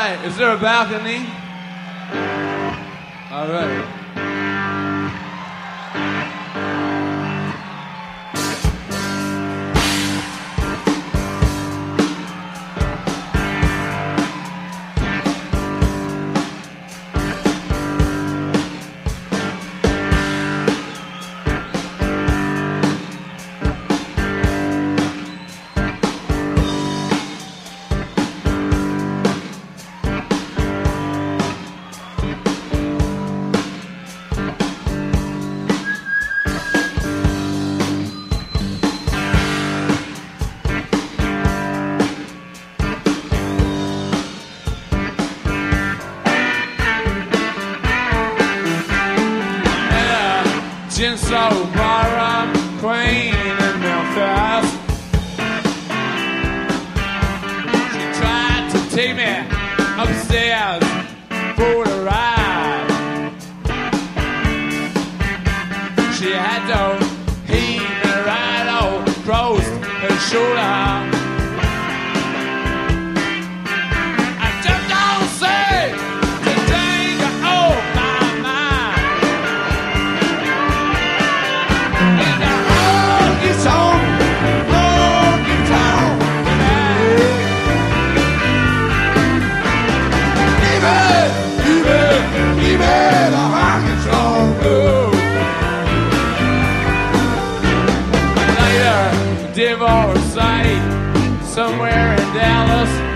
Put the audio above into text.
right, is there a balcony? All right. Gin Soul Bar, Queen in Memphis. She tried to take me upstairs for the ride. She had to heave me right across her shoulder. I just don't say the danger of my mind. In the honky tonk, honky tonk tonight. Give me the honky tonk blues. Later, divorce site somewhere in Dallas.